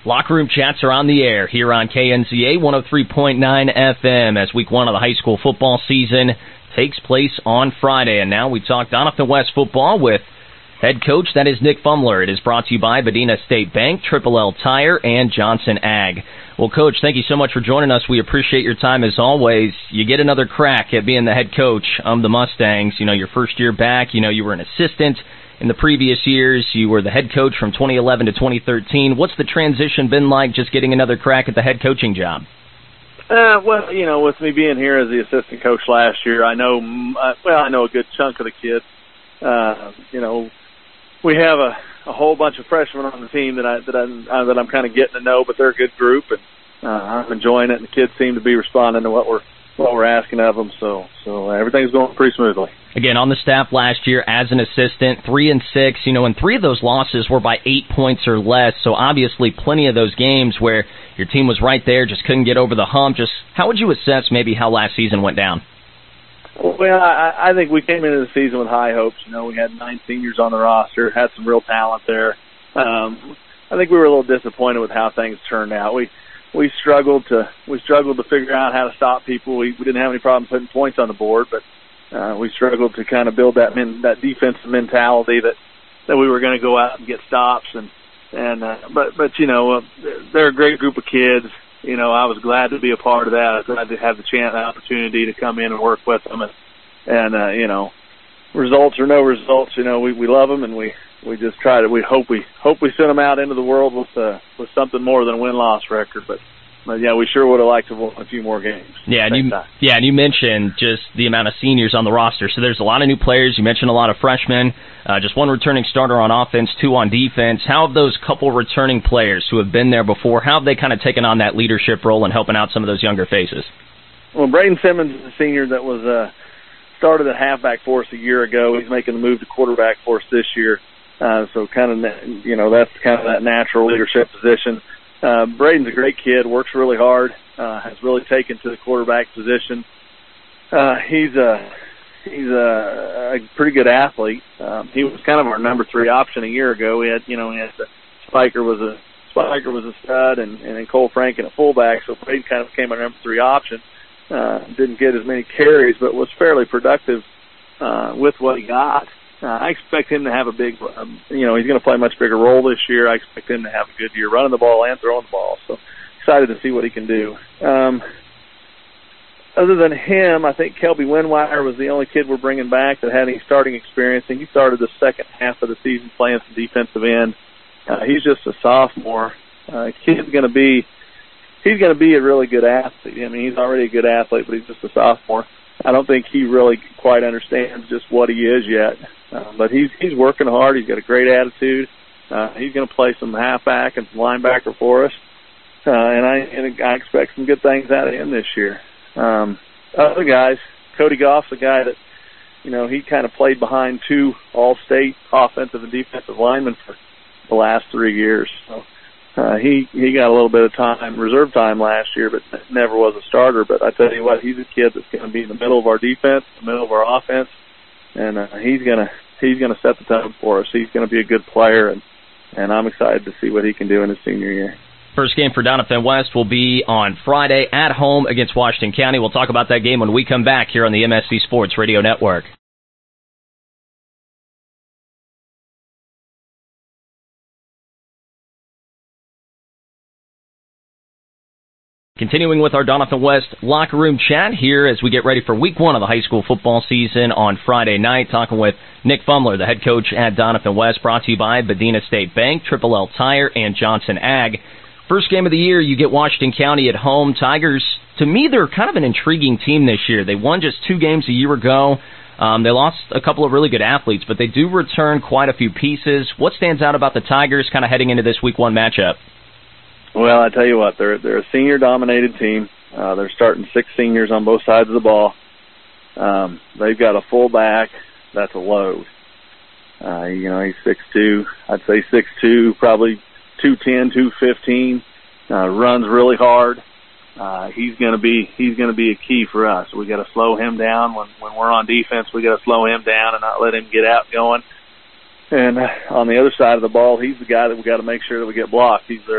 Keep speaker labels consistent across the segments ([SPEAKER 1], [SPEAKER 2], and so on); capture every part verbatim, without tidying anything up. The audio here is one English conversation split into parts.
[SPEAKER 1] Locker Room Chats are on the air here on K N Z A one oh three point nine F M as week one of the high school football season takes place on Friday. And now we talk Doniphan West football with head coach, that is Nick Fumler. It is brought to you by Medina State Bank, Triple L Tire, and Johnson Ag. Well, Coach, thank you so much for joining us. We appreciate your time as always. You get another crack at being the head coach of the Mustangs. You know, your first year back, you know, you were an assistant in the previous years. You were the head coach from twenty eleven to twenty thirteen. What's the transition been like, just getting another crack at the head coaching job?
[SPEAKER 2] Uh, well, you know, with me being here as the assistant coach last year, I know, uh, well, I know a good chunk of the kids. Uh, you know, we have a, a whole bunch of freshmen on the team that I that I uh, that I'm kind of getting to know, but they're a good group, and uh, I'm enjoying it. And the kids seem to be responding to what we're what we're asking of them. So, so everything's going pretty smoothly.
[SPEAKER 1] Again, on the staff last year as an assistant, three and six, you know, and three of those losses were by eight points or less. So obviously plenty of those games where your team was right there, just couldn't get over the hump. Just how would you assess maybe how last season went down?
[SPEAKER 2] Well, I, I think we came into the season with high hopes. You know, we had nine seniors on the roster, had some real talent there. Um, I think we were a little disappointed with how things turned out. We we struggled to we struggled to figure out how to stop people. We, we didn't have any problem putting points on the board, but uh, we struggled to kind of build that men, that defensive mentality that that we were going to go out and get stops. And and uh, but but you know, uh, they're a great group of kids. You know, I was glad to be a part of that. I was glad to have the chance, the opportunity to come in and work with them. And, and uh, you know, results or no results, you know, we, we love them, and we, we just try to, we hope we hope we send them out into the world with uh, with something more than a win-loss record. But, but yeah, we sure would have liked to win a few more games.
[SPEAKER 1] Yeah, and you, yeah, and you mentioned just the amount of seniors on the roster. So there's a lot of new players. You mentioned a lot of freshmen. Uh, just one returning starter on offense, two on defense. How have those couple returning players who have been there before, how have they kind of taken on that leadership role and helping out some of those younger faces?
[SPEAKER 2] Well, Braden Simmons is a senior that was uh, started at halfback for us a year ago. He's making the move to quarterback for us this year. Uh, so kind of, you know, that's kind of that natural leadership position. Uh, Braden's a great kid, works really hard, uh, has really taken to the quarterback position. Uh, he's a he's a, a pretty good athlete. Um, he was kind of our number three option a year ago. We had, you know, we had the Spiker was a Spiker was a stud, and and then Cole Franken at fullback. So Braden kind of became our number three option. Uh, didn't get as many carries, but was fairly productive uh, with what he got. Uh, I expect him to have a big, um, you know, he's going to play a much bigger role this year. I expect him to have a good year running the ball and throwing the ball. So excited to see what he can do. Um, other than him, I think Kelby Winwire was the only kid we're bringing back that had any starting experience, and he started the second half of the season playing some defensive end. Uh, he's just a sophomore. Uh, kid's going to be, he's going to be a really good athlete. I mean, he's already a good athlete, but he's just a sophomore. I don't think he really quite understands just what he is yet. Uh, but he's he's working hard. He's got a great attitude. Uh, he's going to play some halfback and some linebacker for us. Uh, and I and I expect some good things out of him this year. Um, other guys, Cody Goff's a guy that, you know, he kind of played behind two all-state offensive and defensive linemen for the last three years. So uh, he he got a little bit of time, reserve time last year, but never was a starter. But I tell you what, he's a kid that's going to be in the middle of our defense, the middle of our offense, and uh, he's going to he's going to set the tone for us. He's going to be a good player, and and I'm excited to see what he can do in his senior year.
[SPEAKER 1] First game for Doniphan West will be on Friday at home against Washington County. We'll talk about that game when we come back here on the M S C Sports Radio Network. Continuing with our Doniphan West locker room chat here as we get ready for week one of the high school football season on Friday night, talking with Nick Fumler, the head coach at Doniphan West, brought to you by Medina State Bank, Triple L Tire, and Johnson Ag. First game of the year, you get Washington County at home. Tigers, to me, they're kind of an intriguing team this year. They won just two games a year ago. Um, they lost a couple of really good athletes, but they do return quite a few pieces. What stands out about the Tigers kind of heading into this week one matchup?
[SPEAKER 2] Well, I tell you what, they're they're a senior-dominated team. Uh, they're starting six seniors on both sides of the ball. Um, they've got a fullback that's a load. Uh, you know, he's six two. I'd say six two, probably two ten, two fifteen. Uh, runs really hard. Uh, he's gonna be he's gonna be a key for us. We got to slow him down when when we're on defense. We got to slow him down and not let him get out going. And uh, on the other side of the ball, he's the guy that we got to make sure that we get blocked. He's their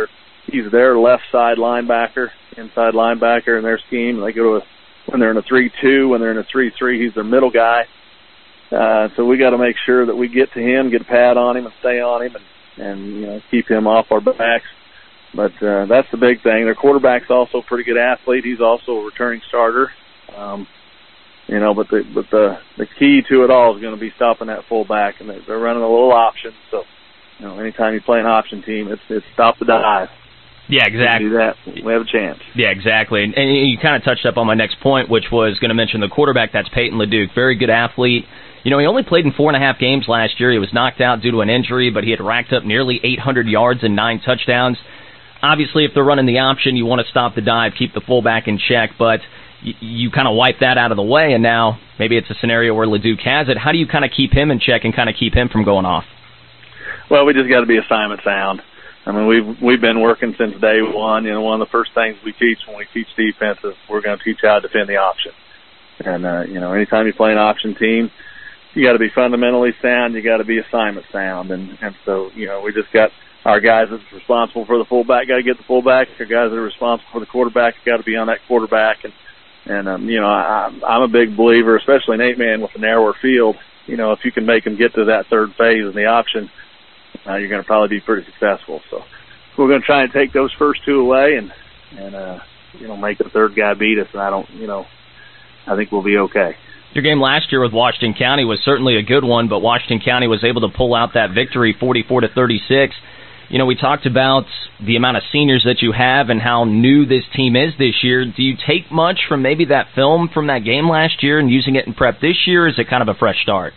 [SPEAKER 2] he's their left side linebacker, inside linebacker in their scheme. They go to a, when they're in a three two, when they're in a three three, he's their middle guy. Uh, so we got to make sure that we get to him, get a pad on him, and stay on him, and, and you know, keep him off our backs. But uh, that's the big thing. Their quarterback's also a pretty good athlete. He's also a returning starter. Um, you know, but the but the the key to it all is going to be stopping that fullback, and they're running a little option. So, you know, anytime you play an option team, it's it's stop the dive.
[SPEAKER 1] Yeah, exactly.
[SPEAKER 2] Do that, we have a chance.
[SPEAKER 1] Yeah, exactly. And, and you kind of touched up on my next point, which was going to mention the quarterback. That's Peyton LeDuc, very good athlete. You know, he only played in four and a half games last year. He was knocked out due to an injury, but he had racked up nearly eight hundred yards and nine touchdowns. Obviously, if they're running the option, you want to stop the dive, keep the fullback in check, but you, you kind of wipe that out of the way, and now maybe it's a scenario where LeDuc has it. How do you kind of keep him in check and kind of keep him from going off?
[SPEAKER 2] Well, we just got to be assignment sound. I mean, we've we've been working since day one. You know, one of the first things we teach when we teach defense is we're going to teach how to defend the option. And uh, you know, anytime you play an option team, you got to be fundamentally sound. You got to be assignment sound. And and so you know, we just got our guys that's responsible for the fullback got to get the fullback. Our guys that are responsible for the quarterback got to be on that quarterback. And and um, you know, I, I'm a big believer, especially in eight man with a narrower field. You know, if you can make them get to that third phase in the option, Uh, you're going to probably be pretty successful. So we're going to try and take those first two away and, and uh, you know, make the third guy beat us. And I don't, you know, I think we'll be okay.
[SPEAKER 1] Your game last year with Washington County was certainly a good one, but Washington County was able to pull out that victory forty-four to thirty-six. You know, we talked about the amount of seniors that you have and how new this team is this year. Do you take much from maybe that film from that game last year and using it in prep this year, or is it kind of a fresh start?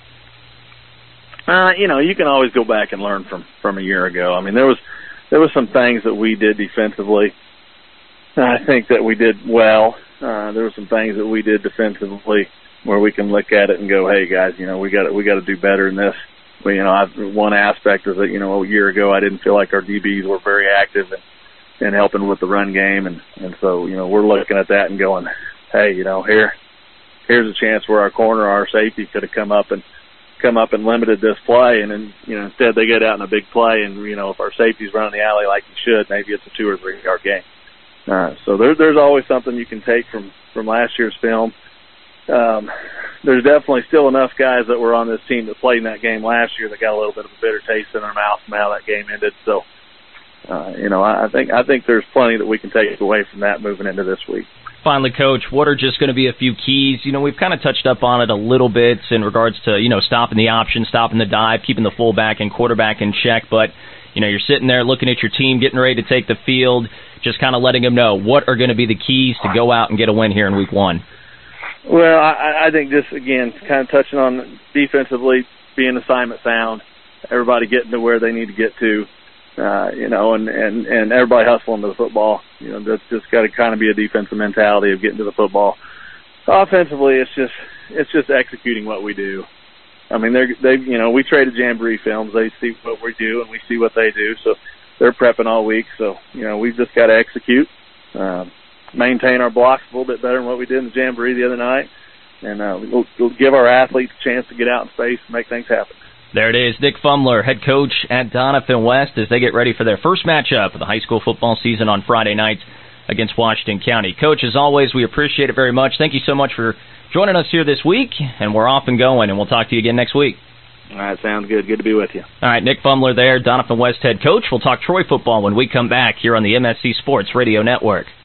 [SPEAKER 2] Uh, you know, you can always go back and learn from, from a year ago. I mean, there was, there was some things that we did defensively. I think that we did well. Uh, there were some things that we did defensively where we can look at it and go, hey guys, you know, we got to, we got to do better in this. But, you know, I've, one aspect is that, you know, a year ago I didn't feel like our D Bs were very active and, and helping with the run game. And, and so, you know, we're looking at that and going, hey, you know, here, here's a chance where our corner, our safety could have come up and, come up and limited this play, and then, you know, instead they get out in a big play, and, you know, if our safety's running the alley like he should, maybe it's a two or three yard game. Uh, so there, there's always something you can take from, from last year's film. Um, there's definitely still enough guys that were on this team that played in that game last year that got a little bit of a bitter taste in their mouth from how that game ended. So, uh, you know, I, I think, I think there's plenty that we can take away from that moving into this week.
[SPEAKER 1] Finally, Coach, what are just going to be a few keys? You know, we've kind of touched up on it a little bit in regards to, you know, stopping the option, stopping the dive, keeping the fullback and quarterback in check. But, you know, you're sitting there looking at your team, getting ready to take the field, just kind of letting them know what are going to be the keys to go out and get a win here in week one.
[SPEAKER 2] Well, I, I think just, again, kind of touching on defensively, being assignment sound, everybody getting to where they need to get to. Uh, you know, and, and, and everybody hustling to the football. You know, that's just got to kind of be a defensive mentality of getting to the football. Offensively, it's just, it's just executing what we do. I mean, they're, they, you know, we traded Jamboree films. They see what we do and we see what they do. So they're prepping all week. So, you know, we've just got to execute, um, maintain our blocks a little bit better than what we did in the Jamboree the other night. And, uh, we'll, we'll give our athletes a chance to get out in space and make things happen.
[SPEAKER 1] There it is, Nick Fumler, head coach at Doniphan West, as they get ready for their first matchup of the high school football season on Friday night against Washington County. Coach, as always, we appreciate it very much. Thank you so much for joining us here this week, and we're off and going, and we'll talk to you again next week.
[SPEAKER 2] All right, sounds good. Good to be with you.
[SPEAKER 1] All right, Nick Fumler there, Doniphan West head coach. We'll talk Troy football when we come back here on the M S C Sports Radio Network.